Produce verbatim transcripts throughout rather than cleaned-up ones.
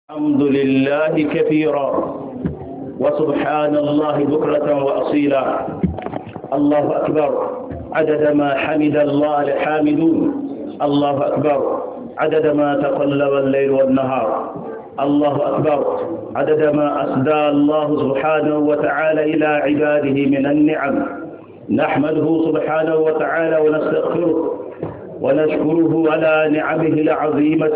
الحمد لله كثيرا وسبحان الله بكرة وأصيلا. الله أكبر عدد ما حمد الله الحامدون. الله أكبر عدد ما تقلب الليل والنهار. الله أكبر عدد ما أسدى الله سبحانه وتعالى إلى عباده من النعم. نحمده سبحانه وتعالى ونستغفره ونشكره على نعمه العظيمة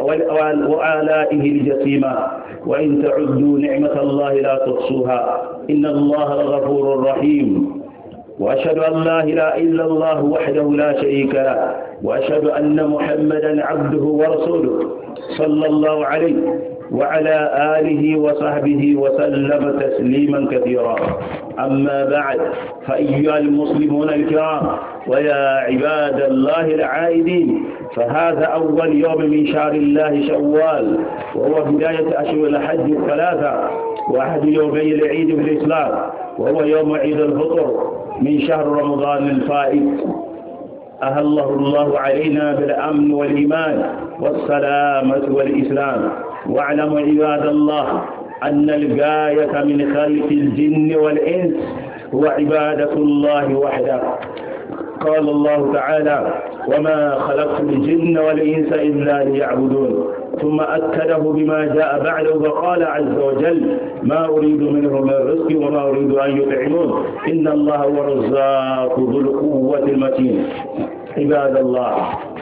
وآلائه الجسيمة، وإن تعدوا نعمة الله لا تحصوها، إن الله لغفور رحيم. وأشهد أن لا إله إلا الله وحده لا شريك له، وأشهد أن محمدا عبده ورسوله صلى الله عليه وعلى آله وصحبه وسلم تسليما كثيرا. أما بعد، فأيها المسلمون الكرام ويا عباد الله العائدين، فهذا أول يوم من شهر الله شوال، وهو بداية أشهر الحج الثلاثة، وأحد يومي العيد في الإسلام، وهو يوم عيد الفطر من شهر رمضان الفائت. أهله الله علينا بالأمن والإيمان والسلامة والإسلام. واعلموا عباد الله أن الغاية من خلق الجن والإنس هو عبادة الله وحده. قال الله تعالى: وما خلقت الجن والإنس إلا ليعبدون. ثم أكده بما جاء بعده وقال عز وجل: ما أريد منهم من رزق وما أريد أن يطعمون إن الله هو الرزاق ذو القوة المتين. عباد الله،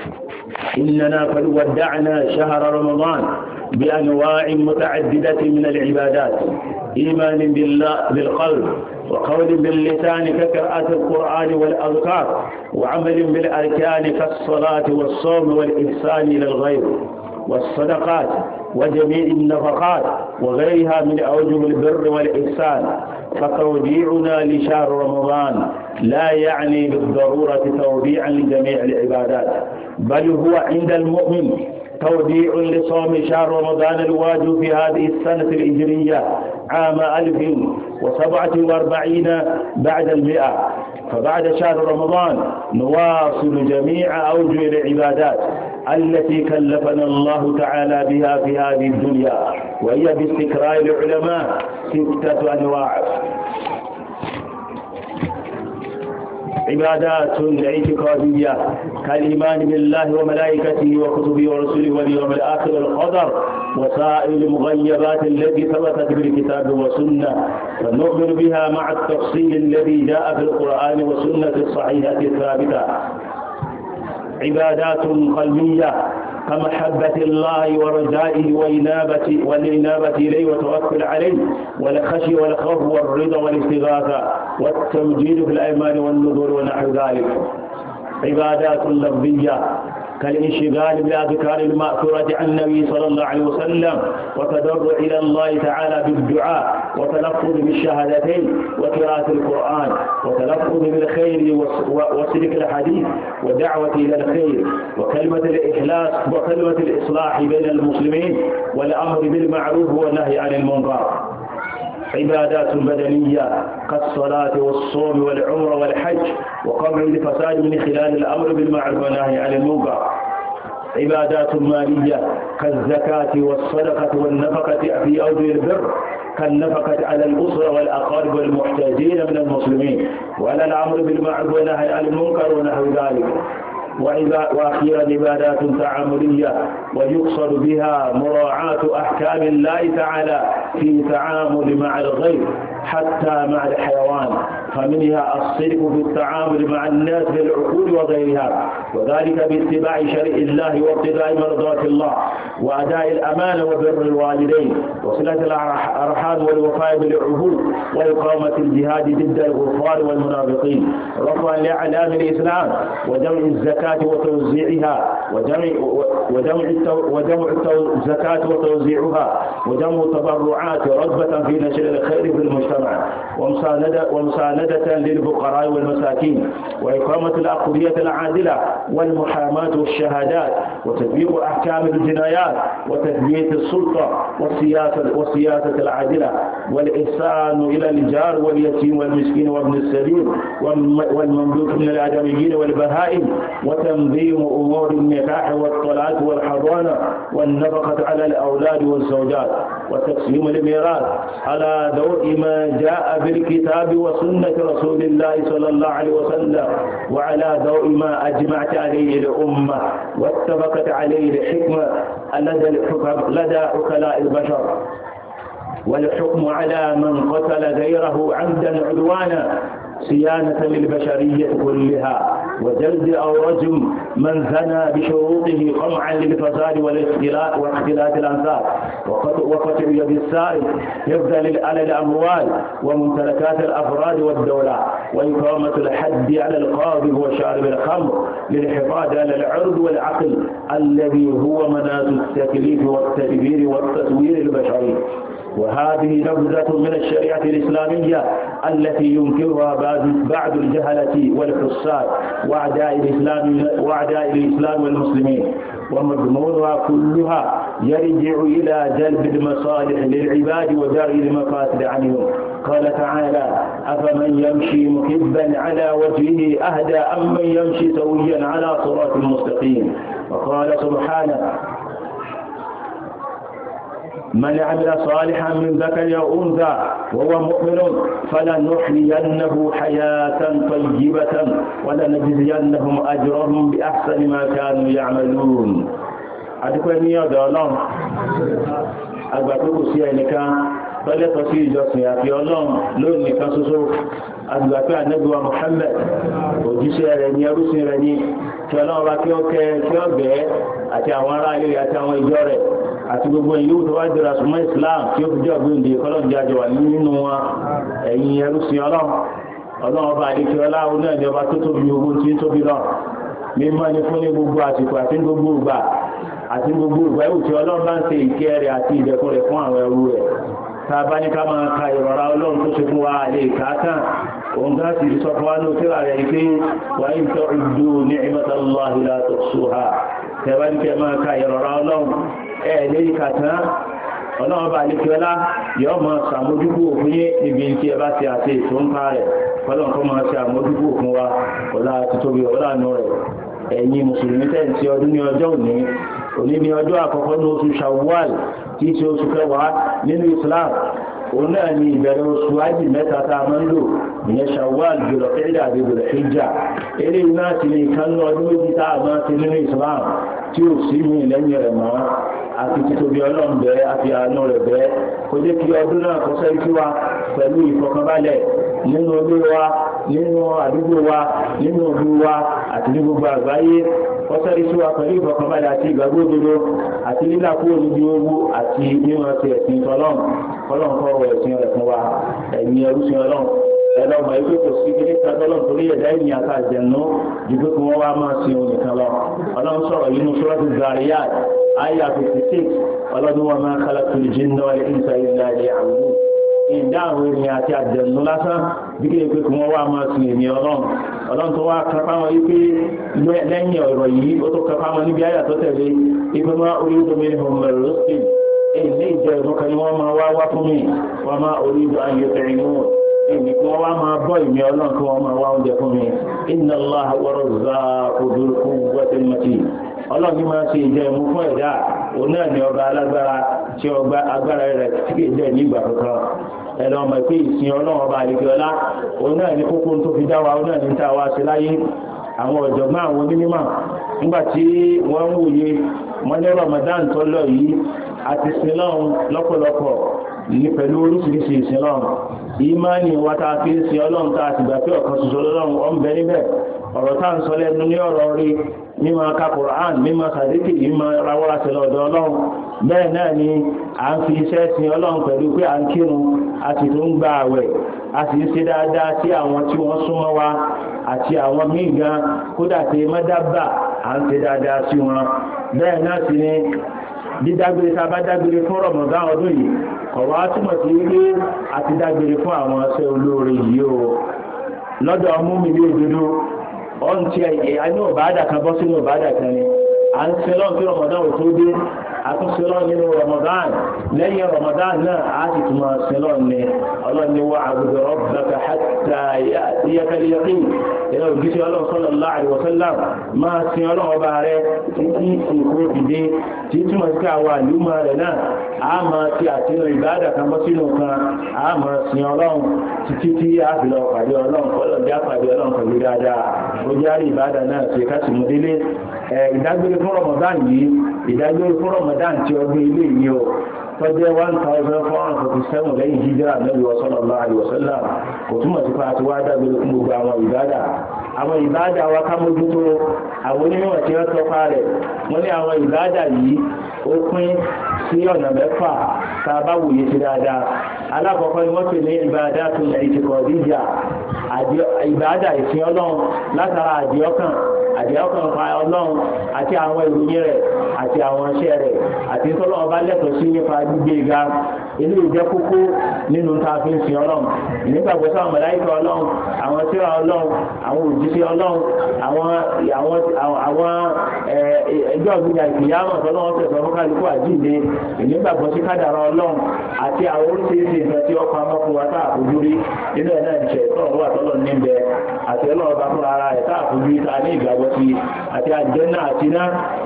إننا قد ودعنا شهر رمضان بأنواع متعددة من العبادات: إيمان بالله بالقلب، وقول باللسان كقراءة القرآن والأذكار، وعمل بالأركان كالصلاة والصوم والإحسان إلى الغير والصدقات وجميع النفقات وغيرها من أوجه البر والإحسان. فتوديعنا لشهر رمضان لا يعني بالضرورة توديعا لجميع العبادات، بل هو عند المؤمن توديع لصوم شهر رمضان الواجب في هذه السنة الهجرية عام ألف وسبعة وأربعين بعد المئة. فبعد شهر رمضان نواصل جميع أوجه العبادات التي كلفنا الله تعالى بها في هذه الدنيا، وهي باستقراء العلماء ستة أنواع: عبادات اعتقادية كالإيمان بالله وملائكته وكتبه ورسله واليوم الآخر والقدر وسائر المغيبات التي ثبتت بالكتاب والسنة، فنؤمن بها مع التفصيل الذي جاء في القرآن والسنة الصحيحة الثابتة. عبادات قلبية كمحبة الله ورجائه وإنابة والإنابة إليه والتوكل عليه والخشي والخوف والرضا والاستغاثة والتمجيد في الأيمان والنذور ونحو ذلك. عبادات لفظية كالانشغال بالأذكار المأثورة عن النبي صلى الله عليه وسلم، وتضرع إلى الله تعالى بالدعاء، وتلفظ بالشهادتين، وقراءة القرآن، وتلفظ بالخير وسلك الحديث، ودعوة إلى الخير، وكلمة الإخلاص وكلمة الإصلاح بين المسلمين، والأمر بالمعروف والنهي عن المنكر. عبادات بدنية كالصلاة والصوم والعمرة والحج، وقمع الفساد من خلال الأمر بالمعروف والنهي عن المنكر. عبادات مالية كالزكاة والصدقة والنفقة في أوجه البر، كالنفقة على الأسرة والأقارب والمحتاجين من المسلمين، وعلى الأمر بالمعروف والنهي عن المنكر ونحو ذلك. وأخيرا عبادات تعاملية، ويقصد بها مراعاة أحكام الله تعالى في التعامل مع الغير حتى مع الحيوان، فمنها الصدق في التعامل مع الناس بالعقول وغيرها، وذلك باتباع شرع الله وابتغاء مرضات الله، وأداء الأمانة وبر الوالدين، وصلة الأرحام والوفاء بالعهود، وإقامة الجهاد ضد الكفار والمنافقين، رفعا لأعلام الإسلام، وجمع الزكاة وتوزيعها وجمع وجمع وجمع الزكاة وتوزيعها، وجمع التبرعات رغبة في نشر الخير في المجتمع، ومساندة مساندة للفقراء والمساكين، وإقامة الأقضية العادلة والمحاماة والشهادات، وتطبيق أحكام الجنايات، وتثبيت السلطة والسياسة, والسياسة العادلة، والإحسان إلى الجار واليتيم والمسكين وابن السبيل والمملوك من الآدميين والبهائم، وتنظيم أمور النكاح والطلاق والحضانة والنفقة على الأولاد والزوجات، وتقسيم الميراث على ضوء ما جاء بالكتاب وسنة رسول الله صلى الله عليه وسلم، وعلى ضوء ما أجمعت عليه الأمة واتفقت عليه الحكمة لدى الحكم لدى عقلاء البشر، والحكم على من قتل غيره عمدا عدوانا صيانة للبشرية كلها، وجلد أو رجم من زنى بشروطه قمعا للفساد والاختلاف واختلاف الأنساب، وقطع يد السارق حفظا على الأموال وممتلكات الأفراد والدولة، وإقامة الحد على القاذف وشارب الخمر للحفاظ على العرض والعقل الذي هو مناط التكليف والتدبير والتطوير البشري. وهذه نبذة من الشريعة الإسلامية التي ينكرها بعض الجهلة والحساد وأعداء الإسلام وأعداء الإسلام والمسلمين، ومضمونها كلها يرجع إلى جلب المصالح للعباد ودرء المفاسد عنهم. قال تعالى: أفمن يمشي مكبا على وجهه أهدى أم من يمشي سويا على صراط مستقيم. وقال سبحانه: من عمل صالحا من ذكر أو أنثى وهو مؤمن فلنحيينه حياة طيبة ولنجزينهم أجرهم بأحسن ما كانوا يعملون. adúpẹ́ ní ọ̀dọ̀ Ọlọ́run, àgbà tó kò sí ẹnìkan tọ́lẹ́tọ̀ sí ìjọsìn àfi Ọlọ́run lónìí nìkan ṣoṣo. Àgbà pé Ànábì wa Muhammad òjíṣẹ́ rẹ̀ ní ẹrúsìn rẹ̀ ní kí Ọlọ́run bá kí ó kẹ́ kí ó gẹ́ àti àwọn ará ilé àti àwọn ìjọ rẹ̀ àti gbogbo ìlú tó wá jẹ́ra súnmọ́ Islam tí ó fi jẹ́ ọ̀gbìn ìdè kọ́lọ̀ jájọ wà nínú wọn. Ẹ̀yin ẹrúsìn Ọlọ́run, Ọlọ́run ọba àdékè ọlá náà ní ọba tó tóbi ogun tí ń tóbi lọ. Mímọ́ ni fún ní gbogbo àsìkò àti gbogbo ìgbà àti gbogbo ìgbà ìwò tí Ọlọ́run bá ń ṣe ìkẹ́ rẹ̀ àti ìdẹ̀kùn rẹ̀ fún àwọn ẹrú rẹ̀. Tá a bá ní ká máa ka ìrọ̀rá Ọlọ́run tó ṣe fún wa lè káàkàn, òun ká sì sọ fún wa ní òkèrà rẹ̀ pé wa in ta'uddu ni'matallahi la tuhsuha. Tẹ̀bá ní kẹ́ máa ka ìrọ̀rá Ọlọ́run ẹ̀ lẹ́yìn kàtán, Ọlọ́run bá lè kíọ́lá yọ́ máa ṣàmójúkú òfin níbi tí ẹ bá ti àti ètò ń pa rẹ̀. Ọlọ́run kọ́ máa ṣe àmójúkú òfin wa ọlá títóbi ọlánú rẹ̀. Ẹ̀yin mùsùlùmí tẹ́ǹtì ọdún ní ọjọ́ òní òní ní ọjọ́ àkọ́kọ́ ní oṣù Shawwal tí í ṣe oṣù kẹwàá nínú Islam. Òun náà ni ìbẹ̀rẹ̀ oṣù ájì mẹ́ta tá a máa ń lò, ìyẹn Shawwal, Dhul-Qa'dah àti Dhul-Hijjah. Eléyìí náà ti ní ìkànnì ọdún méjì tá a máa ti nínú Islam tí ó sí mi lẹ́yìn rẹ̀ mọ́. Àti títóbi Ọlọ́run bẹ́ẹ̀ àti àánú rẹ̀ bẹ́ẹ̀ kó jẹ́ kí ọdún náà kó sẹ́yìn sí wa pẹ̀lú ìfọkànbalẹ̀ nínú ilé wa, nínú àdúgbò wa, nínú ìlú wa àti ní gbogbo àgbáyé. Kó sẹ́yìn sí wa pẹ̀lú ìfọkànbalẹ̀ àti ìgbàgbọ́ òdodo àti lílà kúrò níbi owó àti nínú ọ̀sẹ̀ ẹ̀sìn Ọlọ́run. Ọlọ́run kọ́ ọ̀rọ̀ ẹ̀sìn rẹ̀ fún wa. Ẹ̀yin ẹrúsìn Ọlọ́run, ẹlọ́mọ ìwé kò sí kí ní kájọ́lọ́ torí ẹ̀dá ìyìn àtàjẹ̀nú ìgbé kí wọ́n wá máa sin òun nìkan lọ. Ọlọ́run sọ̀rọ̀ yìí ní Suratu Zariyat àyà fifty-six. Ọlọ́run wa ma khalaqtul jinna wal insa illa liya'budun. Ìdá àwọn ènìyàn àti àjẹ̀nú lásán bí kí pé kí wọ́n wá máa sin èmi Ọlọ́run. Ọlọ́run tó wá kápá wọn yìí pé lẹ́yìn ọ̀rọ̀ yìí ó tó kápá wọn níbi àyà tó tẹ̀lé ìpé máa uridu minhum min rizqin. Èyí ní ìjọ ìmọ̀kan ni wọ́n máa wá wá fún mi, wa ma uridu an yut'imun. Èmi kí wọ́n wá máa bọ́ ìmí Ọlọ́run kí wọ́n máa wá oúnjẹ fún mi. Inna Allaha huwa razzaqu dhul quwwatil matin. Ọlọ́run ní máa ṣe ìjẹ ìmú fún ẹ̀dá, òun náà ni ọba alágbára tí ọgbà agbára rẹ̀ tí kìí jẹ́ ní ìgbà kankan. Ẹ̀rọ ọmọ ìpé ìsìn Ọlọ́run ọba àlekèọlá, òun náà ni kókó tó fi dá wa, òun náà ni tá a wá sí láyé. Àwọn ọ̀jọ̀gbọ́n àwọn onímọ̀ nígbà tí wọ́n ń wòye wọ́n ní Ramadan tó lọ yìí àti sinlọ́run lọ́pọ̀lọpọ̀ ní pẹ̀lú oríṣiríṣi ìsinlọ́run. Ìmáàni wa ta fi ń sin Ọlọ́run tá a ti gbà pé ọ̀kan ṣoṣo lọ́lọ́run ọ̀ ń bẹ níbẹ̀. Ọ̀rọ̀ tá à ń sọ lẹ́nu ní ọ̀rọ̀ rí mímọ̀ ka Qur'an, mímọ̀ sàdíkì, mímọ̀ rawọ́ra sí lọ́dọ̀ Ọlọ́run. Bẹ́ẹ̀ náà ni à ń fi iṣẹ́ sin Ọlọ́run pẹ̀lú pé à ń kírun, a sì tún gba àwẹ̀, a sì ń ṣe dáadáa sí àwọn tí wọ́n súnmọ́ wa àti àwọn míì gan kódà tí mọ́dábà à ń ṣe dáadáa sí wọn. Bẹ́ẹ̀ náà sì ni dídágbére tá a bá dágbére fún Ramadan ọdún yìí kọ̀ wá túmọ̀ sí wípé a ti dágbére fún àwọn ọṣẹ́ olóore yìí o. lọ́dọ̀ ọmú mi ní òdodo ọ̀n tí a ní ìbádà kan bọ́ sínú ìbádà kan ni à ń sin lọ́n kí Ramadan tó dé àtúnṣe lọ́n nínú Ramadan lẹ́yìn Ramadan náà a ti tún máa sin lọ́n ni ọlọ́ni wa a'budu rabbaka hatta ya'tiyakal yaqin ìlú òjíṣẹ́ ọlọ́run sallallahu alaihi wasallam máa sin ọlọ́run ọba rẹ títí ìkó dìde tí túmọ̀ sí àwọn àlùmọ̀ rẹ̀ náà a máa ti àtinú ìbádà kan bọ́ sínú kan a máa sin ọlọ́run títí tí a fi lọ pàdé ọlọ́run kọ́lọ̀ pàdé ọlọ́run pẹ̀lú dáadáa ó járí ìbádà náà ṣe ká sì mú délé ìdágbére fún Ramadan yìí ìdágbére fún Ramadan tí ọdún ilé yìí o tọ́jẹ́ one thousand four hundred forty seven lẹ́yìn hijira Nabi sallallahu alaihi wasallam kò túmọ̀ sí pé a ti wá dágbére fún gbogbo àwọn ìbádà àwọn ìbádà wa ká mójútó àwọn onímọ̀ tí wọ́n tọ́pa rẹ̀ wọ́n ní àwọn ìbádà yìí ó pín sí ọ̀nà mẹ́fà tá a bá wòye sí dáadáa alákọ̀ọ́kọ́ ni wọ́n pè ní ìbádà tó lè ti kọ̀ díjà ìbádà ìsìn ọlọ́run látara àdìọ́kàn àdìọ́kàn pa ọlọ́run àti àwọn ìròyìn rẹ̀ àti àwọn iṣẹ́ rẹ̀ àti tọ́lọ́run bá lẹ́tọ̀ọ́ sí nípa gbígbé ga ilé ìjẹ́ kókó nínú tá a fi ń sin ọlọ́run nígbàgbọ́ sáwọn màláíkà ọlọ́run àwọn tírà ọlọ́run àwọn òjíṣẹ́ ọlọ́run àwọn àwọn ẹjọ́ ìgbìyà ìpìyàmọ̀ tọ́lọ́run tẹ̀sán fún kálukú àjíǹde ìnígbàgbọ́ sí kádàrá ọlọ́run àti àwọn oríṣiríṣi nǹkan tí ọkọ̀ amọ́kùn wa táà fojú rí nínú ẹ̀ náà ìṣẹ̀ tọ́rọ̀ wà tọ́lọ̀ níbẹ̀ àti ọlọ́run bá fún ara rẹ̀ táà fojú rí ta ní ìgbàgbọ́ sí àti àjẹ́nà àti náà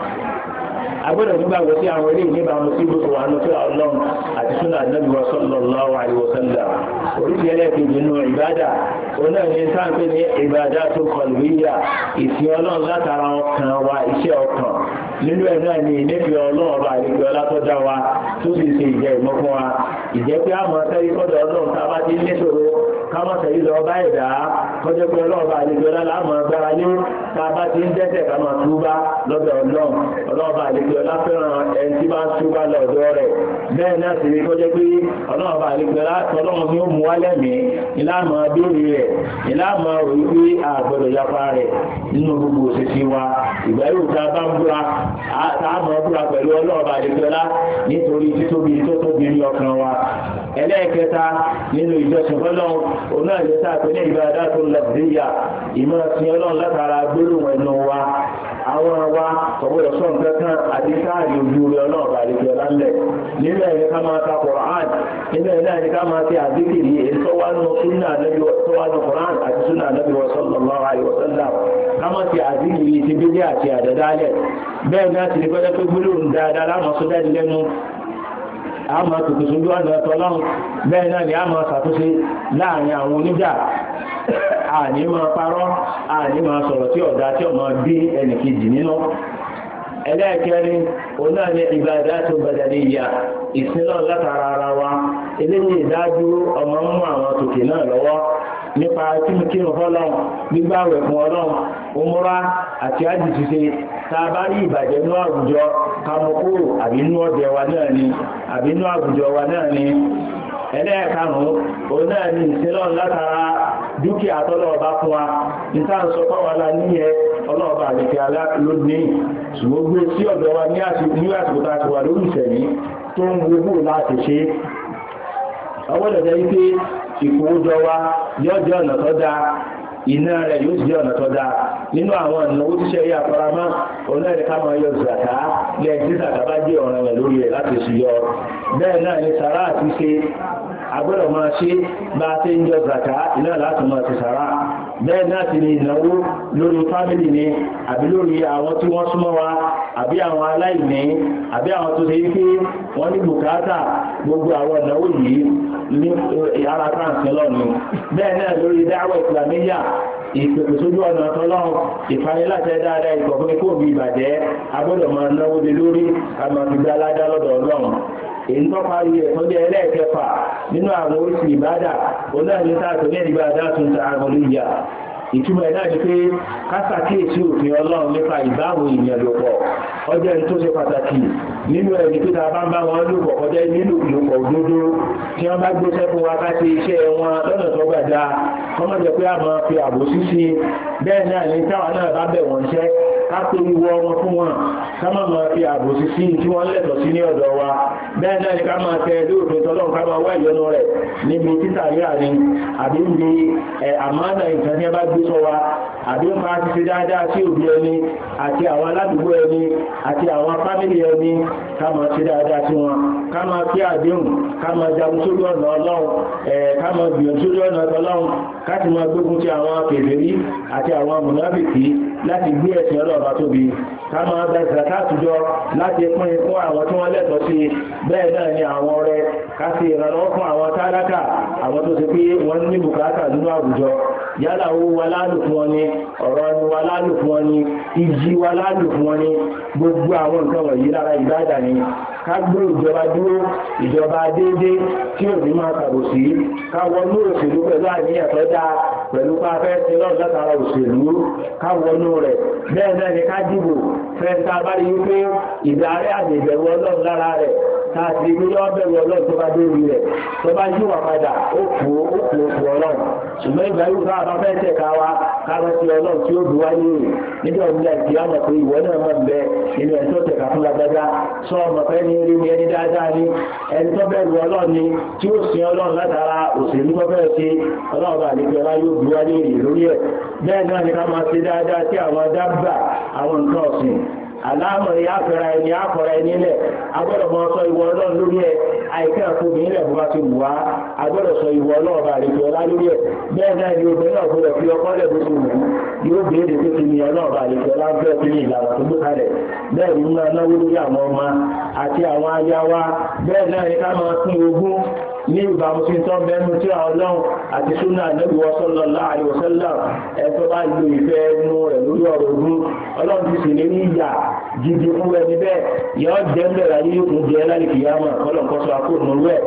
agbọ́dọ̀ nígbàgbọ́ sí àwọn ilé ìníbàmù sí gbogbo wa ní tírà ọlọ́run àti súnà Ànábì sallallahu alaihi wasallam oríṣi ẹlẹ́ẹ̀kejì nínú ìbádà oná ní sáńpé ní ìbádà tó qalbiyya ìsìn ọlọ́run látara ọkàn wa iṣẹ́ ọkàn nínú ẹ̀ náà ní ìnífẹ̀ẹ́ ọlọ́run ọba àdìgbò ọlátọ́já wa tó sì ṣe ìjẹ́ ìmọ̀ fún wa ìjẹ́ pé àmọ́ sẹ́yìn kọ́dọ̀ ọlọ́run tá a bá ti ní ṣòro kámọ́ sẹ́yìn lọ bá ẹ̀dá kọjá pé ọlọ́run ọba àdìgbò ọlá láàmọ́ gbára lé tá a bá ti ń dẹ́ṣẹ̀ kámọ́ túbá lọ́dọ̀ ọlọ́run ọlọ́run ọba àdìgbò ọlá fẹ́ràn ẹni tí bá ń túbá lọ́dọ̀ rẹ̀ bẹ́ẹ̀ náà sì rí kọjá pé ọlọ́run ọba àdìgbò ọlá tọ́lọ́run ni ó mú wálẹ̀ mí ìlànà béèrè rẹ̀ ìlànà òyìn pé àgbọ̀dọ̀ yapa rẹ̀ nínú gbogbo òṣìṣẹ́ wa ìgbà yóò tá a bá ń búra táàmù búra pẹ̀lú ọlọ́ọ̀bà àdìgbọ́lá nítorí títóbi tó tóbi ní ọkàn wa ẹlẹ́ẹ̀kẹta nínú ìjọsìn fọ́lọ́run òun náà lè sáàpẹ́ ní ìbádà tó lafziyya ìmọ̀ sí ọlọ́run látara gbólóhùn ẹnu wa àwọn wa ọ̀gbọ́dọ̀ sọ nǹkan kan àti sáàrí ojú rẹ̀ ọlọ́ọ̀bà àdìgbọ́lá ńlẹ̀ nílẹ̀ ní ká máa ta Qur'an nílẹ̀ náà ní ká máa ti àdìkìrì èyí tó wá nù súnà Qur'an àti súnà Nabi sallallahu alaihi wasallam ká máa ti àdìkìrì ti bídí àti àdàdálẹ̀ bẹ́ẹ̀ náà ti ní kọjá pé gbólóhùn dáadáa láwọn sọ́jà lẹ́nu àmọ́ tòkè sójú ọ̀nà ọ̀tọ́lọ́run bẹ́ẹ̀ náà ni a máa ṣàtúnṣe láàrin àwọn oníjà àní máa parọ́ àní máa sọ̀rọ̀ tí ọ̀dá tí ọmọ bí ẹnìkejì nínú ẹlẹ́ẹ̀kẹrin òun náà ni ìbádàtu badaniyya ìsinlọ́ látara ara wa eléyìí ìdájú ọmọ mú àwọn tòkè náà lọ́wọ́ nípa kíkírun fọ́lọ́run gbígbàwẹ̀ fún ọlọ́run umura àti ájì ṣíṣe tá a bá rí ìbàjẹ́ inú àwùjọ kamokoro àbí inú ọdẹ wa náà ni àbí inú àwùjọ wa náà ni ẹlẹ́ẹ̀karùn-ún òun náà ni ìsinlọ́ látara dúkìá tọ́lọ́ọ̀bá fún wa níta ń sọ fáwọn alá níyẹ ọlọ́ọ̀bá àdìkẹ́ alá lónìí ṣùgbọ́n gbé sí ọ̀dọ̀ wa ní àsìkò tá a ti wà lórí ìṣẹ̀lẹ̀ tó ń gbogbo láti ṣe ọwọ́dọ̀ jẹ́ wípé ìkówójọ wa yóò jẹ́ ọ̀nà tó dáa iná rẹ̀ yóò jẹ́ ọ̀nà tó dáa nínú àwọn ìnáwó tíṣẹ́ yà faramọ́ onáìrẹ́ ká máa yọ zàká lẹ́yìn tí zàká bá jẹ́ ọ̀ràn rẹ̀ lórí rẹ̀ láti ṣe yọ bẹ́ẹ̀ náà ni sàrá àti ṣe agbọ́dọ̀ máa ṣe bá a ṣe ń yọ zàká iná láti máa ṣe sàrá bẹ́ẹ̀ náà sì ni ìnáwó lórí fámìlì ni àbí lórí àwọn tí wọ́n súnmọ́ wa àbí àwọn aláìní àbí àwọn tó ṣe wípé wọ́n ní bùkátà gbogbo àwọn ìnáwó yìí ní ara káàkiri lọ́nu bẹ́ẹ̀ náà lórí dáwọ̀ ìsìlámíyà ìpèpè sójú ọ̀nà ọ̀tọ́lọ́run ìfanilátẹ̀ dáadáa ìkọ̀fún kó bí ìbàjẹ́ agbọ́dọ̀ máa náwó lé lórí a máa fi gbá aládá lọ́dọ̀ ọlọ́run èyí tó parí ẹ̀ tó jẹ́ ẹlẹ́ẹ̀kẹfà nínú àwọn oríṣi ìbádà onáàlítà tó ní ìbádà tó ń ta àmúlíyà ìtumọ̀ ẹ̀ náà ni pé kásàkíyèsí òfin ọlọ́run nípa ìbáwò ìyẹn lò pọ̀ ọjọ́ ẹni tó ṣe pàtàkì nínú ẹni pé ta bá ń bá wọn lò pọ̀ kọjá nínú ìlòpọ̀ òdodo tí wọ́n bá gbéṣẹ́ fún wa ká ṣe iṣẹ́ wọn lọ́nà tó gbàdá kọ́mọ́ jẹ́ pé a máa fi àbò sísí bẹ́ẹ̀ náà ni táwọn náà bá bẹ̀ wọ́n ṣẹ́ ká tó ìwọ wọn fún wọn ká má máa fi àbòsí sí tí wọ́n lẹ́tọ̀ọ́ sí ní ọ̀dọ̀ wa bẹ́ẹ̀ náà ni ká máa tẹ lóòfin tọ́lọ́run ká máa wá ìyọnu rẹ̀ níbi títà ríra ni àbí níbi àmánà nǹkan tí wọ́n bá gbé sọ wa àbí ń pa ti ṣe dáadáa sí òbí ẹni àti àwọn aládùúgbò ẹni àti àwọn fámìlì ẹni ká máa ṣe dáadáa sí wọn ká máa kí àdéhùn ká máa jagun sórí ọ̀nà ọlọ́run ká máa gbìyànjú sórí ọ̀nà ọlọ́run ká ti máa gbógun ti àwọn kèfèrí àti àwọn mùnáfìkì láti gbé ẹ̀sìn ọlọ́ọ̀bá tóbi ká máa gba ìsàká àtijọ́ láti pín fún àwọn tí wọ́n lẹ́tọ̀ọ́ sí bẹ́ẹ̀ náà ni àwọn ọrẹ ká sì ìrànlọ́wọ́ fún àwọn tálákà àwọn tó ṣe pé wọ́n ní bùkátà nínú àwùjọ yálà owó wa lálù fún wọn ni ọ̀rọ̀ ni wa lálù fún wọn ni ìjì wa lálù fún wọn ni gbogbo àwọn nǹkan wọ̀nyí lára ìbádà ni ká gbé ìjọba dúró ìjọba déédé tí ò ní máa tàbòsí ká wọnú òṣèlú pẹ̀lú àníyàn tó dáa pẹ̀lú pàfẹ́ sí lọ́ọ̀ látara òṣèlú ká wọnú rẹ̀ bẹ́ẹ̀ náà ni ká dìbò fẹ́ǹtà bá rí wípé ìdarí àdìbẹ̀rù ọlọ́run lára rẹ̀ káàkiri pé yọ́ bẹ̀rù ọlọ́run tó bá dórí rẹ̀ tó bá yíwà padà ó kú ó kú òkú ọlọ́run ṣùgbọ́n ìgbà yóò bá bá fẹ́ tẹ̀ka wa káàrọ̀ sí ọlọ́run tí ó dùn wá ní rè nígbà òmìnira ìdí àmọ̀ pé ìwọ náà mọ̀ bẹ nínú ẹ̀ tó tẹ̀ka fún lágbájá sọ ọmọ fẹ́ ní rí ní ẹni dáadáa ní ẹni tó bẹ̀rù ọlọ́run ni tí ó sin ọlọ́run látara òṣèlú tó fẹ́ ṣe ọlọ́run bá àlejò ọlá yóò dùn wá ní rè lórí ẹ̀ bẹ́ẹ̀ náà ni ká máa ṣe dáadáa sí àwọn dábà àwọn nǹkan ọ̀sìn aláàmọ̀ ya fẹ́ra ẹni àkọ̀rọ̀ ẹni lẹ̀ agbọ́dọ̀ mọ́ sọ ìwọ ọlọ́run lórí ẹ̀ àìkẹ́ àkóbì ilẹ̀ bó bá ti wù wá agbọ́dọ̀ sọ ìwọ ọlọ́run bá rí ọlá lórí ẹ̀ bẹ́ẹ̀ náà ni obìnrin náà gbọ́dọ̀ fi ọkọ lẹ̀ bó ti wù yóò béèrè pé kí ni ọlọ́run bá rí ọlá ń fẹ́ sí ní ìlànà tó gbé kalẹ̀ bẹ́ẹ̀ ni máa náwó lórí àwọn ọmọ àti àwọn aya wa bẹ́ẹ̀ náà ni ká máa pín ogún ní ìbámu sí tọ́ bẹ́ẹ̀mú tí a ọlọ́run àti súnà Ànábì sallallahu alaihi wasallam ẹ̀tọ́ bá lo ìfẹ́ ẹnu rẹ̀ lórí ọ̀rọ̀ ogún ọlọ́run ti sì lè ní ìyà jíjẹ fún ẹni bẹ́ẹ̀ yọ́ jẹ́ mẹ́ra yìí kún jẹ́ lálìkìyàmọ̀ ọlọ́nkọ́sọ akóònù rẹ̀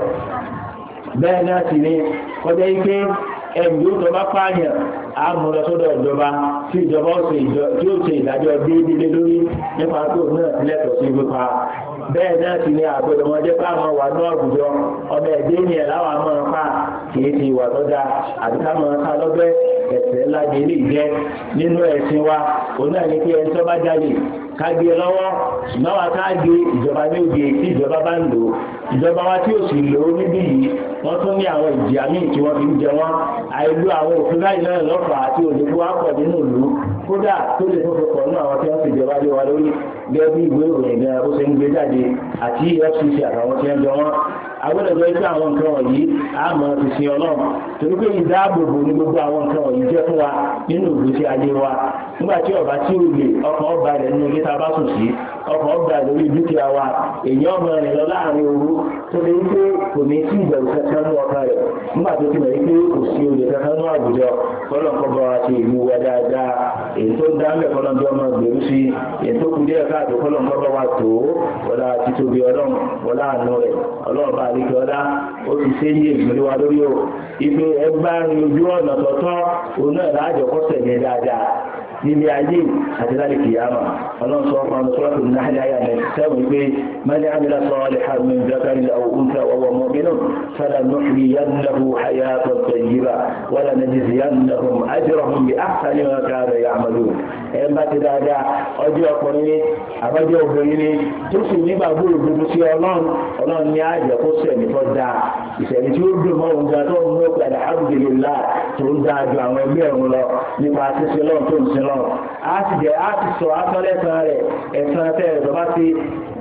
bẹ́ẹ̀ náà sì ni kọjá ike ẹ̀mí ó tọ́ bá pààyàn àmúlọ sọ́dọ̀ ìjọba tí ìjọba ó ṣe ìdájọ́ déédéé lórí nípa tó náà lẹ́tọ̀ọ́ sí pípa bẹ́ẹ̀ náà sì ni àgbẹ̀dọ̀ wọn jẹ́ káwọn wà ní àwùjọ ọmọ ẹ̀dẹ́ ní ẹ̀ láwọn àmọ́ pa kìí ti ìwà tó dáa àti káwọn ká lọ́gbẹ́ ẹ̀sẹ̀ ńlá di ilé ìjẹ́ nínú ẹ̀sìn wa òun náà ní pé ẹni tó bá jáde kágbé lọ́wọ́ ṣùgbọ́n wa káàgbé ìjọba ní òde tí ìjọba bá ń lò ìjọba wa tí ò sì lò ó níbí yìí wọ́n tún ní àwọn ìjìyà míì tí wọ́n fi ń jẹ wọ́n àìlú àwọn òfin láì náà lọ́fà àti òdìbò wa pọ̀ nínú ìlú kódà tó lè tó fi pọ̀ nínú àwọn tí wọ́n ti jọba lé wa lórí gẹ́gẹ́ bí ìwé ìròyìn gan bó ṣe ń gbé jáde àti E F C C àtàwọn tí wọ́n jọ wọ́n agbọ́dọ̀ jẹ́ pé àwọn nǹkan wọ̀nyí a mọ̀ ti sin ọlọ́run torí pé ìdáàbòbò ní gbogbo àwọn nǹkan wọ̀nyí jẹ́ fún wa nínú ìgbésí ayé wa nígbà tí ọba tí ó lè ọkàn ọba rẹ̀ nínú ilé tá a bá sùn sí ọkàn ọba lórí dúkìá wa èyí ọmọ rẹ̀ lọ láàrin òru tó lè pé kò ní sí ìbẹ̀rù kankan ní ọkàn rẹ̀ nígbà tó ti mọ̀ pé kò sí olè kankan ní àwùjọ kọ́lọ̀ kọ́ bá wa ṣe ìlú wa dáadáa èyí tó dá mẹ́ kọ́lọ̀ bí ọmọ gbèrú sí èyí tó kù díẹ̀ káàdó kọ́lọ̀ kọ́ bá wa tó wọlá títóbi ọlọ́run wọlá àánú rẹ̀ ọlọ́run bá àlejò ọlá ó ti ṣe ní ìgbèrú wa lórí o ipe ẹgbẹ́ àrùn ojú ọ̀nà tọ̀tọ̀ òun náà láàjọ kọ́sẹ̀ ní dáadáa nílé ayé àti láti kìyàmà ọlọ́run sọ fún àwọn sọ́rọ̀ ní àhìlẹ̀ ayà ní sẹ́wọ̀n pé mẹ́lẹ̀ àmìlà sọ́rọ̀ lè ha min zakari àwòkúnta ọwọ́ mọ́mínú fẹ́lẹ̀ nọ́fì yannahu hayatan tayyiba wala najziyannahum ajrahum bi ahsani ma kanu ya'malun ẹ bá ti dáadáa ọjọ́ ọkùnrin ní àbájọ́ obìnrin ní tó sì nígbà gbòòrò gbogbo sí ọlọ́run ọlọ́run ní àjẹ́ kó sẹ̀mí tó dáa ìṣẹ̀lẹ̀ tí ó dùn mọ́ òun ga tó ń mú pẹ̀lú alhamdulillah tó ń dáa ju àwọn ẹgbẹ́ òun lọ nípa ṣíṣe lọ́run tó ń sin lọ́run a ti jẹ́ a ti sọ asọ́lẹ́sàn rẹ̀ ẹ̀sán tẹ́ ẹ̀sọ́ bá ti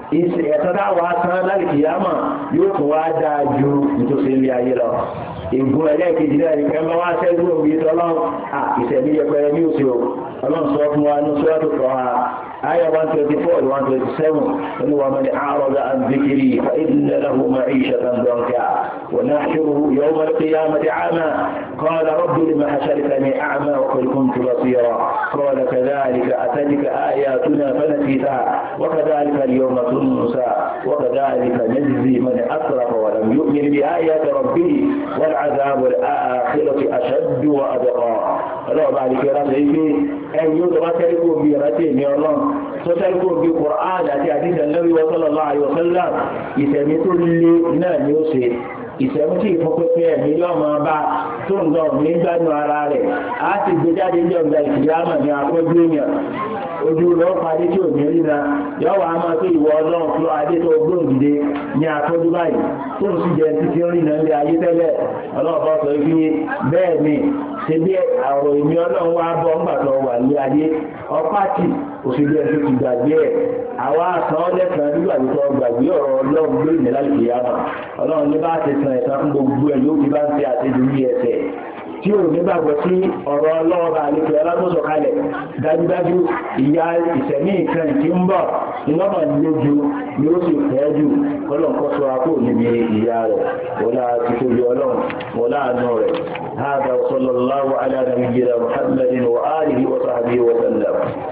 ẹ̀sán táwọn asán lálìkìyàmọ̀ yóò tún wá dáa ju nítòsí ilé ayé lọ ìgún ẹlẹ́ẹ̀kejì náà nìkan bá wá ṣẹ́gun òbí tọ́lọ́run ìṣẹ̀lẹ̀ yẹpẹrẹ ní òṣèlú ọlọ́run sọ fún wa ní sọ́ọ́tù kọ́ ha آية one twenty-four one twenty-seven ومن أعرض عن ذكري فإن له معيشة ضنكا ونحشره يوم القيامة أعمى قال رب لم حشرتني أعمى وقد كنت بصيرا قال كذلك أتتك آياتنا فنسيتها وكذلك اليوم تنسى وكذلك نجزي من أسرف ولم يؤمن بآيات ربه والعذاب الآخرة أشد وأبقى الله بعد كلام سيدي أن يتغسلكم برتين يا الله تسلكم بالقرآن àti àdíṣẹ́ Ànábì sallallahu alaihi wasallam ìṣẹ̀mí tó lé náà ni ó ṣe ìṣẹ̀mí tí ìfọ́pẹ́pẹ́ ẹ̀mí lọ́mọ bá tó ń lọ ní gbádùn ara rẹ̀ á ti gbé jáde ní ọ̀gá ìkìyàmà ní akọ́jú èèyàn ojú lọ parí tí ò ní rí na yọ wà á máa tó ìwọ ọlọ́run tó adé tó gbóǹdìde ní àtọ́jú báyìí tó ń sì jẹ títí rí na ilé ayé tẹ́lẹ̀ ọlọ́run bá sọ pé bẹ́ẹ̀ ni ṣe bí àrò ìmí ọlọ́run wá bọ́ ńgbà tó wà ní ayé ọpátì òṣèlú ẹ̀ tó ti gbàgbé ẹ̀ àwa àtàn lẹ́sàn-án nígbà tó gbàgbé ọ̀rọ̀ ọlọ́run lórí ìnira ìyáma ọlọ́run ní bá ti san ẹ̀san fún gbogbo ẹ̀ yóò fi bá ń ṣe àtẹ́jú ní ẹsẹ̀ tí ò ní gbàgbọ́ sí ọ̀rọ̀ ọlọ́ọ̀bà àlejò ọlọ́gbọ́sọ̀ kalẹ̀ dájúdájú ìyá ìṣẹ̀mí ìkan tí ń bọ̀ ìlọ́mọ̀ lójú ni ó sì fẹ́ jù kọ́lọ̀kọ́ sọ akó níbi ìyá rẹ̀ wọlá ti tóbi ọlọ́run wọlá àánú rẹ̀ هذا صلى الله على نبينا محمد وآله وصحبه وسلم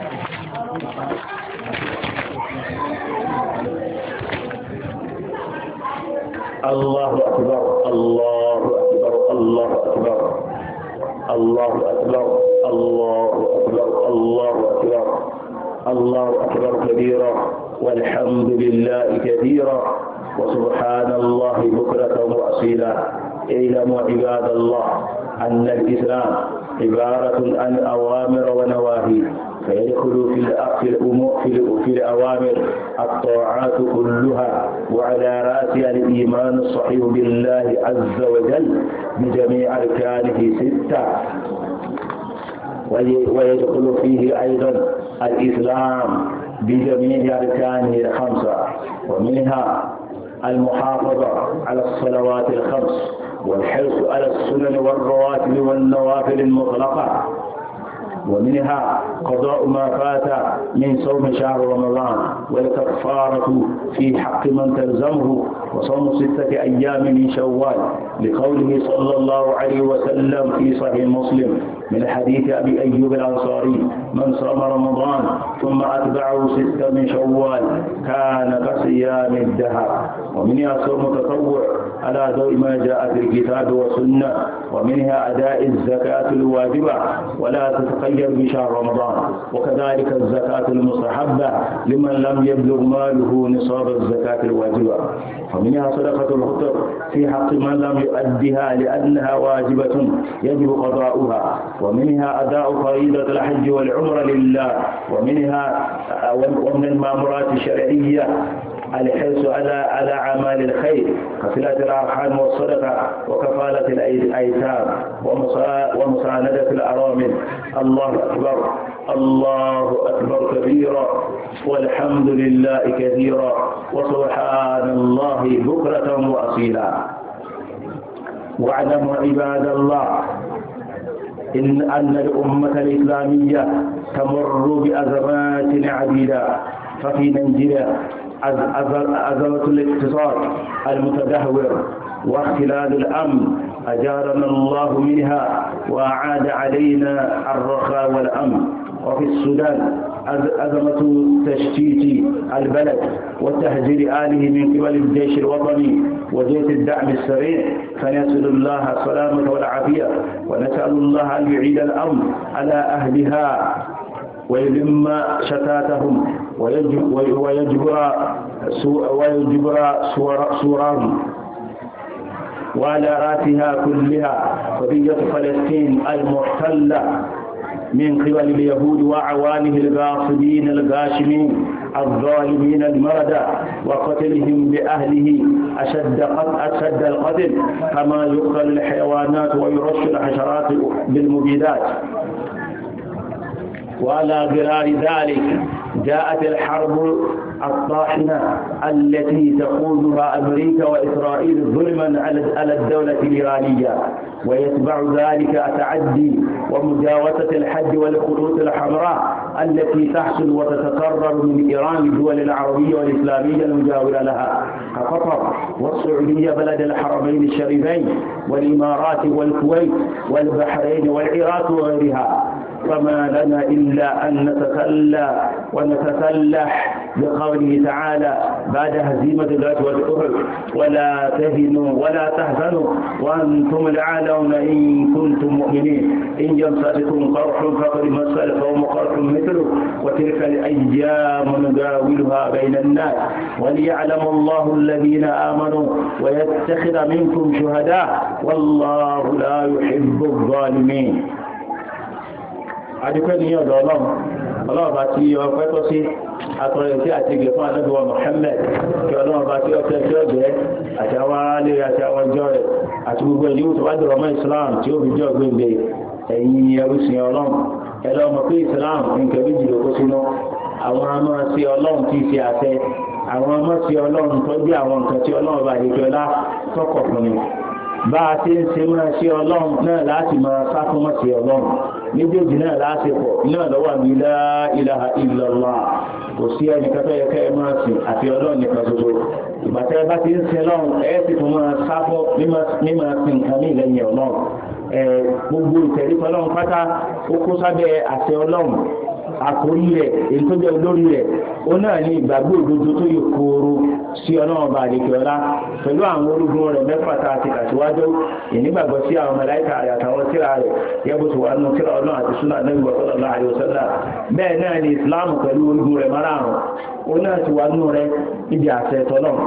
الله أكبر الله أكبر الله أكبر الله أكبر الله أكبر الله أكبر الله أكبر كبيرا والحمد لله كثيرا وسبحان الله بكرة وأصيلا اعلموا عباد الله أن الإسلام عبارة عن أوامر ونواهي فيدخل في الأمور في الأوامر الطاعات كلها وعلى رأسها الإيمان الصحيح بالله عز وجل بجميع أركانه ستة ويدخل فيه أيضا الإسلام بجميع أركانه الخمسة ومنها المحافظة على الصلوات الخمس والحرص على السنن والرواتب والنوافل المطلقة ومنها قضاء ما فات من صوم شهر رمضان والكفارة في حق من تلزمه وصوم ستة أيام من شوال لقوله صلى الله عليه وسلم في صحيح مسلم من حديث أبي أيوب الأنصاري من صام رمضان ثم أتبعه ستة من شوال كان كصيام الدهر ومنها صوم تطوع على ضوء ما جاء في الكتاب والسنة ومنها أداء الزكاة الواجبة ولا تتقيد بشهر رمضان وكذلك الزكاة المستحبة لمن لم يبلغ ماله نصاب الزكاة الواجبة ومنها صدقة الفطر في حق من لم يؤدها لأنها واجبة يجب قضاؤها ومنها أداء فريضة الحج والعمرة لله ومنها ومن المامورات الشرعية الحرص على على أعمال الخير كصلة الأرحام والصدقة وكفالة الأيتام ومساندة الأرامل الله أكبر الله أكبر كبيرا والحمد لله كثيرا وسبحان الله بكرة وأصيلا واعلموا عباد الله إن أن الأمة الإسلامية تمر بأزمات عديدة ففي نيجيريا أزمة الاقتصاد المتدهور واختلال الأمن أجارنا الله منها وأعاد علينا الرخاء والأمن وفي السودان أزمة تشتيت البلد وتهجير آله من قبل الجيش الوطني وجيش الدعم السريع فنسأل الله السلامة والعافية ونسأل الله أن يعيد الأمن على أهلها ويلم شتاتهم ويجبر ويجبر صورهم وعلى رأسها كلها قضية فلسطين المحتلة من قبل اليهود وعوانه الغاصبين الغاشمين الظالمين المردة وقتلهم بأهله أشد أشد القتل كما يقتل الحيوانات ويرش الحشرات بالمبيدات. وعلى غرار ذلك جاءت الحرب الطاحنة التي تقودها أمريكا وإسرائيل ظلما على الدولة الإيرانية ويتبع ذلك التعدي ومجاوزة الحد والخطوط الحمراء التي تحصل وتتكرر من إيران الدول العربية والإسلامية المجاورة لها كقطر والسعودية بلد الحرمين الشريفين والإمارات والكويت والبحرين والعراق وغيرها. فما لنا إلا أن نتسلى ونتسلح بقوله تعالى بعد هزيمة غزوة أحد ولا تهنوا ولا تحزنوا وأنتم الأعلون إن كنتم مؤمنين إن يمسسكم قرح فقد مس القوم قرح مثله وتلك الأيام نداولها بين الناس وليعلم الله الذين آمنوا ويتخذ منكم شهداء والله لا يحب الظالمين. adúpẹ́ ní ọ̀dọ̀ ọlọ́run ọlọ́ọ̀bá tí ọpẹ́ tọ́ sí atọ́rẹ̀ tí àti ìgbẹ̀ fún Ànábì wa Muhammad kí ọlọ́ọ̀bá tí ọpẹ́ tí ọgbẹ́ àti àwọn alẹ́ àti àwọn ọjọ́ rẹ̀ àti gbogbo ìlú tó wá dọ̀rọ̀ mọ́ Islam tí ó fi jẹ́ ọgbẹ́gbẹ́ ẹ̀yìn ẹrúsìn ọlọ́run ẹlọ́mọ pé Islam nǹkan méjì ló kó sínú àwọn ọmọ sí ọlọ́run tí í ṣe àṣẹ àwọn ọmọ sí ọlọ́run tó jẹ́ àwọn nǹkan tí ọlọ́run bá lè jọlá tọkọ̀ fún ni bá a ti ń ṣe máa ṣe ọlọ́run náà láti máa sáfúnmọ́ sí ọlọ́run méjèèjì náà láṣepọ̀ náà lọ́wọ́ mi la ilaha illallah kò sí ẹnìkan tó yẹ kẹ́ ẹ máa sìn àfi ọlọ́run nìkan ṣoṣo ìbàtẹ́ bá ti ń sin ọlọ́run ẹ̀ sì tún máa sáfọ́ mímọ̀ sí nǹkan ní ìlẹ́yìn ọlọ́run gbogbo ìtẹ̀rí ọlọ́run pátá ó kó sábẹ́ àṣẹ ọlọ́run àkórí rẹ̀ èyí tó jẹ́ olórí rẹ̀ ó náà ní ìgbàgbọ́ òdodo tó yẹ kóró sí ọlọ́run bá àdékè ọlá pẹ̀lú àwọn ológun rẹ̀ mẹ́fà tá a ti kàṣíwájú ìnígbàgbọ́ sí àwọn màláíkà rẹ̀ àtàwọn tírà rẹ̀ yẹ́bù tó wà nínú tírà ọlọ́run àti súnà Ànábì sallallahu alaihi wasallam bẹ́ẹ̀ náà ní ìsìláàmù pẹ̀lú ológun rẹ̀ márààrún ó náà ti wà nínú rẹ̀ níbi àṣẹ tọ́lọ́run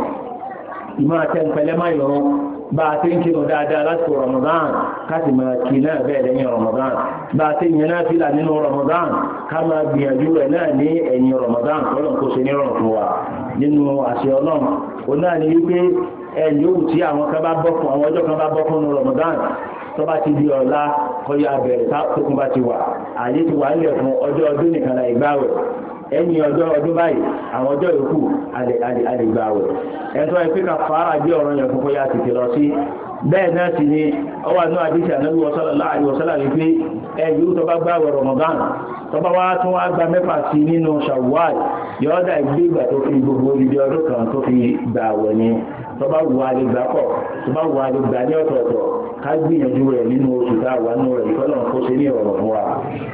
ìmọ̀ àtẹnpẹlẹ máa yọrọ bá a ti ń kírun dáadáa lásìkò Ramadan káti máa kí náà bẹ́ẹ̀ lẹ́yìn Ramadan bá a ti ń yẹn náà fìlà nínú Ramadan ká máa gbìyànjú rẹ̀ náà ní ẹ̀yìn Ramadan kọ́lọ̀ kó ṣe ní rọrùn fún wa nínú àṣẹ ọlọ́run ó náà ní wípé ẹ̀yìn yóò tí àwọn kan bá bọ́ fún àwọn ọjọ́ kan bá bọ́ fún Ramadan tó bá ti di ọ̀la kọ́yà bẹ̀rẹ̀ tókun bá ti wà àyè ti wà nílẹ̀ fún ọjọ́ ọdún nìkan náà ìgbàwẹ̀ ẹ̀yìn ọjọ́ ọdún báyìí àwọn ọjọ́ yòókù àlègbàwẹ̀ ẹ̀tọ́ ẹ̀fẹ́ ká fara jẹ́ ọ̀rọ̀ yẹn fún kọ́yà tètè lọ sí bẹ́ẹ̀ náà sì ni ọwọ́ àánú àdíṣẹ́ Ànábì sallallahu alaihi wasallam wípé ẹ̀yìn tó bá gbàwẹ̀ Ramadan tó bá wá tún wá gba mẹ́fà sí nínú Shawwal yọ́ọ́dà ìgbé ìgbà tó fi gbogbo ìdí ọdún kan tó fi gbàwẹ̀ ni tó bá wù á lè gbà pọ̀ tó bá wù á lè gbà ní ọ̀tọ̀ọ̀tọ̀ ká gbìyànjú rẹ̀ nínú oṣù tá a wà nínú rẹ̀ ìfọ́nà kó ṣe ní ọ̀rọ̀ fún wa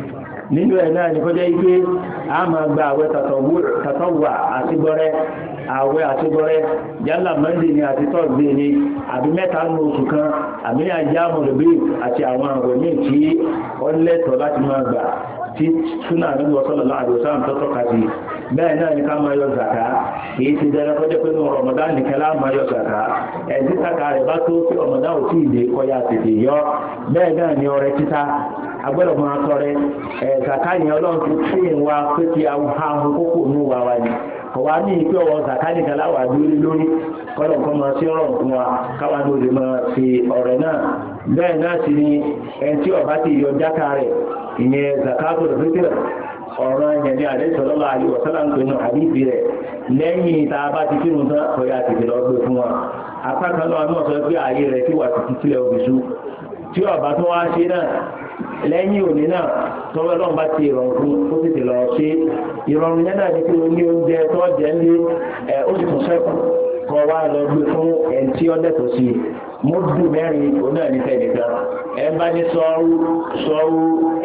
nínú ẹ̀ náà ní kọjá ipé a máa gba àwẹ̀ tàtọ̀wà àti gbọ́rẹ́ àwẹ̀ àti gbọ́rẹ́ yálà Monday ni àti Thursday ni àbí mẹ́ta ní oṣù kan àbí àjá mọ̀lẹ́bí àti àwọn àwẹ̀ míì tí ó lẹ́tọ̀ọ́ láti máa gbà tí súnà Ànábì sallallahu alaihi wasallam tó tọ́ka sí bẹ́ẹ̀ náà ní ká máa yọ zàká kìí ti dẹ́rẹ́ kọjá pé ní Ramadan nìkan lá máa yọ zàká ẹ̀sìn zàká rẹ̀ bá tó sí Ramadan ò tí ì dé kọjá tètè yọ bẹ́ẹ̀ náà ní ọrẹ títà agbọ́dọ̀ máa tọrẹ ẹ̀ zàká yẹn ọlọ́run ti fi ń wa pé kí ahun kókò ní wa wa ni kọ̀wá ní ìpé ọwọ́ zàká nìkan láwà dúró lórí kọ́lọ̀ kan máa sí ọ̀rọ̀ fún wa káwá ní olè máa fi ọ̀rẹ́ náà bẹ́ẹ̀ náà sì ni ẹni tí ọba ti yọ jáká rẹ̀ ìyẹn zakatul fitr ọ̀rọ̀ ẹ̀yẹ̀ ní àdé sallallahu alaihi wasallam ń pè ní àdífì rẹ̀ lẹ́yìn tá a bá ti kírun tán ọ̀yà tètè lọ gbé fún wa apá kan náà ní ọ̀sán pé ààyè rẹ̀ tí wà títí sílẹ̀ òbíṣú tí ọba tó wá ṣe náà lẹ́yìn òní náà tọ́wọ́ lọ́n bá ti ìrọ̀rùn fún ó tètè lọ ṣe ìrọ̀rùn yẹn náà ní pé o ní oúnjẹ tó jẹ́ ń lé ẹ̀ ó sì tún sẹ́kù kọ́ wá lọ gbé fún ẹni tí ó lẹ́tọ̀ọ́ sí mọ́dù mẹ́rin òun náà ní tẹ̀nìkan ẹ bá ní sọ́ọ́rù sọ́ọ́rù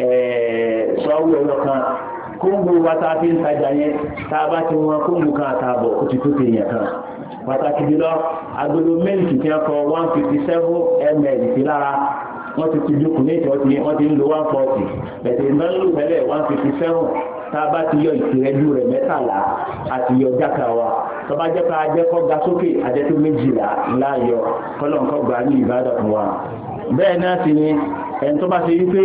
sọ́ọ́rù ẹ̀rọ kan kóńgò wa tá a fi ń tajà yẹn tá a bá ti wọn kóńgò kan àtààbọ̀ ó ti tó tèèyàn kan pàtàkì jùlọ agolo mílìkì tí wọ́n kọ one fifty seven ml sí lára wọ́n ti ti dúkù ní ìtọ́ tí wọ́n ti ń lo one forty bẹ̀tẹ̀ ìmọ̀lú tẹ́lẹ̀ one fifty seven tá a bá ti yọ ìtìrẹ́jú rẹ̀ mẹ́tàlá àti yọ jákà wa tó bá jẹ́ ká ajẹ́kọ́ ga sókè ajẹ́tó méjìlá ńlá yọ kọ́lọ́nkọ́ gbà ní ìbádà fún wa bẹ́ẹ̀ náà sì ni ẹni tó bá ṣe wípé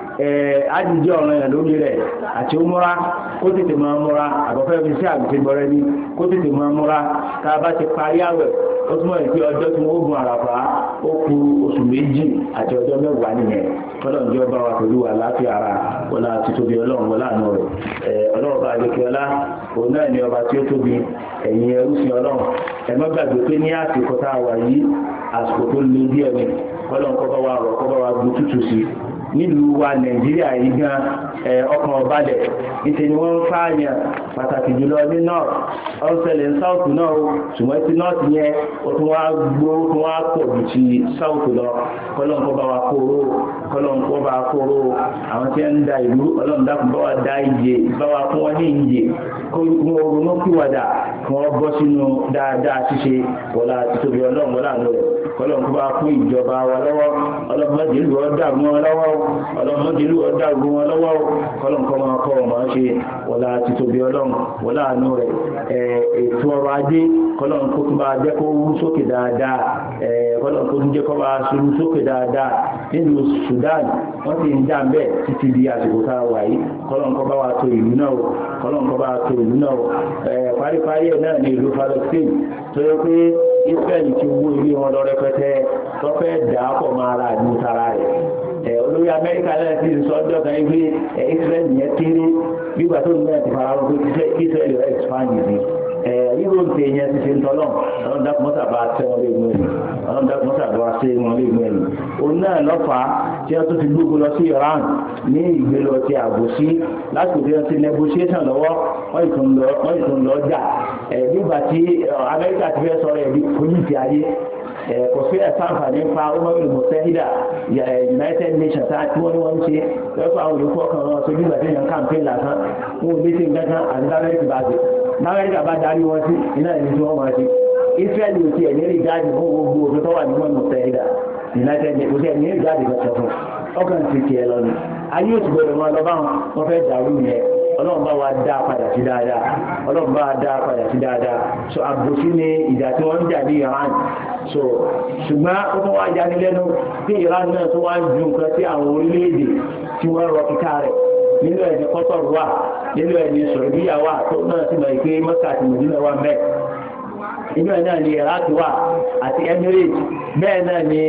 àjíjẹ́ ọ̀rọ̀ ẹ̀ lórí rẹ̀ àti ó múra kó tètè máa múra àbọ̀fẹ́ fi sí àgbẹ̀fẹ́ gbọ́rẹ́ ní kó tètè máa múra ká bá ti parí àwẹ̀ ó túnmọ̀ ìpé ọjọ́ tí wọ́n gun àràfà ó kù oṣù méjì àti ọjọ́ mẹ́wàá nìyẹn kọ́lọ̀ ń jẹ́ ọba wa pẹ̀lú àlàáfíà ara wọlá ti tóbi ọlọ́run wọlá àánú rẹ̀ ọlọ́run bá lè kí ọlá òun náà ni ọba tí ó tóbi ẹ̀yin ẹrúsìn ọlọ́run ẹ má gbàgbé pé ní àsìkò tá a wà yìí àsìkò tó le díẹ̀ ni kọ́lọ̀ ń kọ́ bá wa rọ̀ kọ́ bá wa gbó tútù sí nílùú wa Nàìjíríà yìí gan ọkàn ọ̀balẹ̀ ìṣe ni wọ́n ń fààyàn pàtàkì jùlọ ní north ọ̀sẹ̀lẹ̀ south náà ṣùgbọ́n ti north yẹn ó tún wá gbó tún wá pọ̀ jù ti south lọ kọ́lọ́nkọ́ bá wa kóró kọ́lọ́nkọ́ bá wa kóró àwọn tí ń da ìlú ọlọ́run dákun bá wa dá ìyè bá wa fún wọn ní ìyè kó wọn ronú kíwàdà kí wọ́n bọ́ sínú dáadáa ṣíṣe wọlá títóbi ọlọ́run wọlá àánú rẹ̀ kọ́lọ́nkọ́ bá fún ìjọba wa lọ́wọ́ ọlọ́mọdé ìlú ọ̀dà wọn lọ́wọ́ ọlọ́mọdé ìlú ọ̀dà wọn lọ́wọ́ kọ́lọ́nkọ́ máa kọ́ ọmọ ṣe wọlá títóbi ọlọ́run wọlá àánú rẹ̀ ètò ọrọ̀ ajé kọ́lọ́nkọ́ tó bá jẹ́ kó wú sókè dáadáa kọ́lọ̀ kó ń jẹ́ kọ́ bá aṣojú sókè dáadáa nínú Sudan wọ́n ti ń dá bẹ́ẹ̀ títí di àsìkò tá a wà yìí kọ́lọ̀ kọ́ bá wa tó ìlú náà o kọ́lọ̀ kọ́ bá wa tó ìlú náà o paríparí ẹ̀ náà ní ìlú Palestine tó yẹ pé Israel ti wó ilé wọn lọ rẹpẹtẹ tó fẹ́ dà á pọ̀ máa ra àdúgbò tara rẹ̀ olórí Amẹ́ríkà náà ti sọ ọjọ́ kan wípé Israel yẹn kéré nígbà tó ń bẹ̀rẹ̀ ti fara wọn pé Israel yóò expand yìí yíò ń tèèyàn ti ṣe ń tọ́lọ̀ ọlọ́run dákúmọ́sà bá tẹ́ wọn lé ìmú ẹ̀yìn ọlọ́run dákúmọ́sà bá ṣe wọn lé ìmú ẹ̀yìn òun náà lọ́fàá tí wọ́n tó ti gbógun lọ sí Iran ní ìgbélọ ti àbòsí láti òfin ti negotiation lọ́wọ́ wọ́n ìtún lọ jà nígbà tí Amẹ́ríkà ti fẹ́ sọ̀rọ̀ ẹ̀bí polisi ayé kò sí ẹ̀sán àǹfààní pa ọmọbìnrin mọ̀tẹ́hídà United Nations tí wọ́n ní wọ́n ń ṣe lọ́pọ̀ àwọn olùkọ́ kan wọn sojú ìgbà tí èèyàn campaign lásán wọn ò ní sí nǹkan kan àti Amẹ́ríkà bá ṣe Amẹ́ríkà bá darí wọn sí iná ìlú tí wọ́n máa ṣe Israeli ò ti ẹ̀ ní rí jáde fún gbogbo òfin tó wà ní wọn mọ̀tẹ́hídà United Nations kò sí ẹ̀ ní rí jáde lọ́sọ̀ fún ọkàn ti tiẹ̀ lọ ni ayé òsì gbọdọ̀ wọn lọ báwọn wọn fẹ́ dàrú yẹn ọlọ́run bá wa dá padà sí dáadáa ọlọ́run bá wa dá padà sí dáadáa so àbòsí ni ìjà tí wọ́n ń jà ní Iran so ṣùgbọ́n ó tún wá jáde lẹ́nu tí Iran náà tó wá ń ju nǹkan sí àwọn orílẹ̀-èdè tí wọ́n rọ kíkà rẹ̀ nínú ẹni Qatar wà nínú ẹni Saudiya wà tó náà sì mọ̀ pé Mẹ́kà àti Mẹdínà wà mẹ́ inú ẹ̀ náà ni Iraq wà àti Emirates bẹ́ẹ̀ náà ni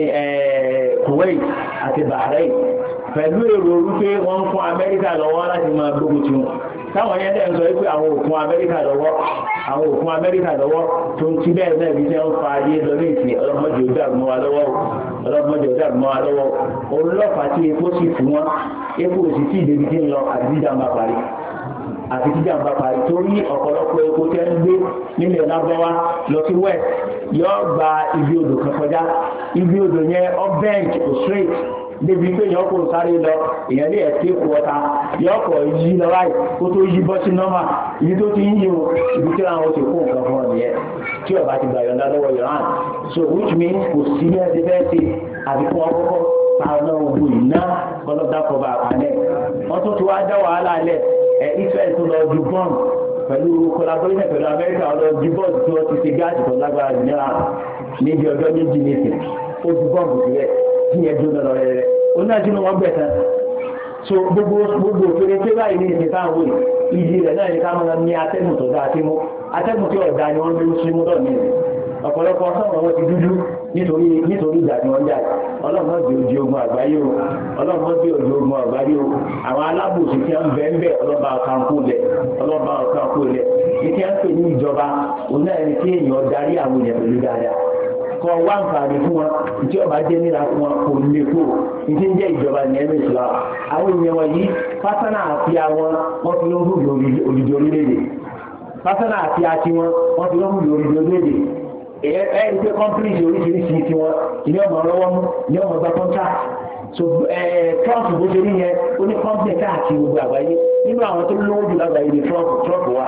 Kuwait àti Bahrain pẹ̀lú èrò wípé wọ́n ń fún Amẹ́ríkà lọ́wọ́ láti máa gbógun ti wọn táwọn yẹn dẹ̀ ń sọ wípé àwọn òkun Amẹ́ríkà lọ́wọ́ àwọn òkun Amẹ́ríkà lọ́wọ́ tó ń ti bẹ́ẹ̀ náà bí jẹ́ ń fa ayé lọ ní ìsìn ọlọ́mọdé ó dàrú mọ́ wa lọ́wọ́ ọlọ́mọdé ó dàrú mọ́ wa lọ́wọ́ olùlọ́fà tí epo sì fún wọn epo sì tí ìdèbí tí ń lọ àti jíjà máa parí àti jíjà máa parí torí ọ̀pọ̀lọpọ̀ epo tẹ́ ń gbé nílẹ̀ lábọ́wá lọ sí west yóò gba ibi odò kan kọjá ibi odò yẹn ọ bend to straight débi pé yọ kò sáré lọ èèyàn lè ẹ̀kẹ́ kò ọ̀ta yọ kọ̀ yí lọ láì kó tó yí bọ́ sí nọ́mà ibi tó ti ń yí o ibi tí àwọn ti kó nǹkan fún ọ nìyẹn tí ọba ti gbà yọ̀ǹda lọ́wọ́ Iran so which means kò sí ní ẹsẹ̀ fẹ́ ṣe àbíkún ọkọ́kọ́ táwọn ogun iná kọlọ́dà kọba àpánẹ́ wọ́n tún ti wá dá wàhálà lẹ̀ ẹ̀ Israel tó lọ ju bọ́ọ̀n pẹ̀lú collaboration pẹ̀lú Amẹ́ríkà ọlọ́ ju bọ́ọ̀n tí wọ́n ti ṣe gáàsì tó lágbára nira níbi ọjọ́ méjì nìkan ó ju bọ́ọ̀n sílẹ̀ tí yẹn jóná lọ rẹ̀ onájúmọ́ wọn gbẹ̀tàn so gbogbo gbogbo òfin tí báyìí ní ìsìn táwọn ìdí rẹ̀ náà ní ká máa ní atẹ́gùn tó dáa sí mú atẹ́gùn tí ọ̀dá ni wọ́n ń sí mú dọ̀ ní ọ̀pọ̀lọpọ̀ sọ́ọ̀rọ̀ wọn ti dúdú nítorí nítorí ìjà tí wọ́n jà ọlọ́mọ bí ojú ogun àgbáyé o ọlọ́mọ bí ojú ogun àgbáyé o àwọn alábòsí tí wọ́n bẹ́ẹ̀ bẹ́ẹ̀ ọlọ́ba ọ̀kankú lẹ̀ ọlọ́ba ọ̀kankú lẹ̀ ní kí wọ́n pè ní ìjọba òun náà ní kí èèyàn darí àwọn èèyàn pẹ̀lú dáadáa kọ wá nǹkan fún wọn tí ọba jẹ́ níra fún wọn kò lè kó ìdí ń jẹ́ ìjọba ní ẹ̀mí ìṣúra àwọn èèyàn wọ̀nyí pásánà àti àwọn wọn fi ń hùwà òdìdí orílẹ̀-èdè pásánà àti àti wọn wọn fi ń hùwà òdìdí orílẹ̀-èdè ẹ̀ ẹ̀ ń pẹ́ kọ́mpínì oríṣiríṣi ti wọn ìní ọmọ ọlọ́wọ́ mú ìní ọmọ ọgbà kọ́ńtà so Trump bó ṣe rí yẹn ó ní kọ́mpínì káàkiri gbogbo àgbáyé nínú àwọn tó lówó jù lágbàáyé ní Trump wà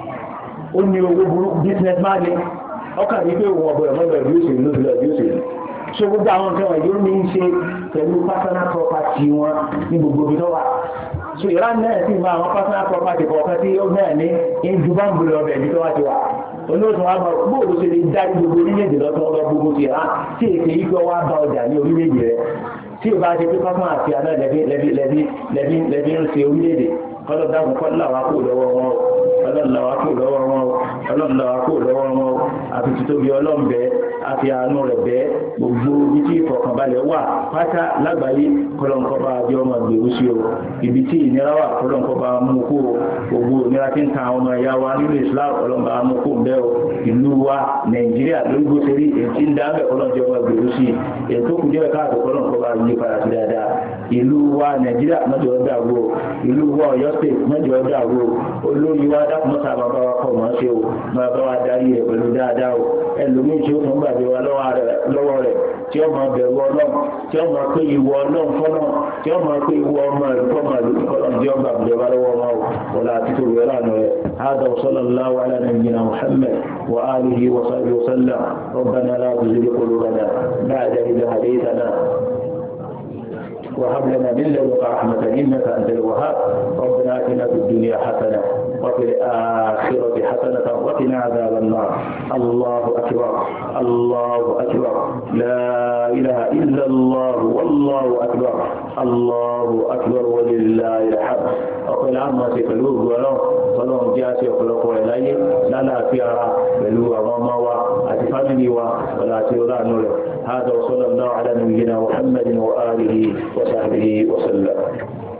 ó ní owó burúkú business man ni ọkàn ní pé òun ọ̀bọ̀ ẹ̀mọ́ ìgbà ìlú òṣèlú lóbi lọ ìlú òṣèlú so gbogbo àwọn nǹkan wọ̀nyí ó ní í ṣe pẹ̀lú personal property wọn ní gbogbo ibi tó wà so Iran náà sì máa àwọn personal property kọ̀ọ̀kan tí ó náà ní ìjú bá ń gbé lọ bẹ̀ ibi tó wà ti wà olóòtú wa máa bóòlù ṣe lè dá gbogbo orílẹ̀-èdè lọ́tọ́ lọ gbogbo ti Iran tí èké yìí gbọ́ wá bá ọjà ní orílẹ̀-èdè rẹ̀ tí ìbá ṣe pé personal àti àná lẹ́bí lẹ́bí lẹ́bí lẹ́bí lẹ́bí ń ṣe orílẹ̀-èdè kọ́lọ́ dáhùn kọ́lá wa kó lọ́wọ́ wọn ọlọ́nà wa kó lọ́wọ́ wọn ọlọ́nà wa kó lọ́wọ́ wọn àti títóbi ọlọ́m̀bẹ́ àti àánú rẹ̀ bẹ́ gbogbo ibi tí ìfọ̀kànbalẹ̀ wà pátá lágbàáyé kọlọ́nkọ́ba àbí ọmọ gbèrú sí o ibi tí ìnira wà kọlọ́nkọ́ba mú kó gbogbo ìnira tí ń ta ọmọ ìyá wa nínú Islam kọlọ́nkọ́ba mú kó bẹ́ o ìlú wa Nàìjíríà lórígbó sẹ́rí ètí ń dáńbẹ̀ kọlọ́nkọ́ba ọmọ gbèrú sí ètò kùjẹ́ káàtó kọlọ́nkọ́ba yí padà sí dáadáa ìlú wa Nàìjíríà mọ́jọ́ dàgbò ìlú wa Ọ̀yọ́ State mọ́jọ́ dàgbò olórí wa dákùnmọ́ta bàbá wa kọ̀ mọ́ sí o bàbá wa darí rẹ̀ pẹ̀lú dáadáa o ẹlòmíì tí ó tún gbàgbé wa lọ́wọ́ rẹ̀ tí ó máa bẹ̀rù Ọlọ́run tí ó máa pé ìwọ Ọlọ́run fọ́nà tí ó máa pé ìwọ ọmọ ìlú fọ́nà ìlú fọ́nà tí ó gbàgbé wa lọ́wọ́ wọn o wọlé àti tó rẹ̀ lánàá rẹ̀ hádà sallallahu ala nabiyyina Muhammad wa alihi wa sahbihi wa sallam rabbana la tuzigh qulubana ba'da idh hadaytana وهب لنا من لدنك رحمة إنك أنت الوهاب ربنا آتنا في الدنيا حسنة وفي الآخرة الآخرة حسنة وقنا عذاب النار. الله أكبر الله أكبر لا إله إلا الله والله أكبر الله أكبر ولله الحمد. ọ̀pẹ́ láàmú ọ̀sẹ̀ pẹ̀lú ògùn ọlọ́run tọ́lọ́run jẹ́ àti ọ̀pọ̀lọpọ̀ ẹ̀ láyé lálàáfíà ara pẹ̀lú àwọn ọmọ wa àti fámìlì wa ọ̀là àti ọlọ́run rẹ̀. هذا وصلى الله على نبينا محمد وآله وصحبه وسلم.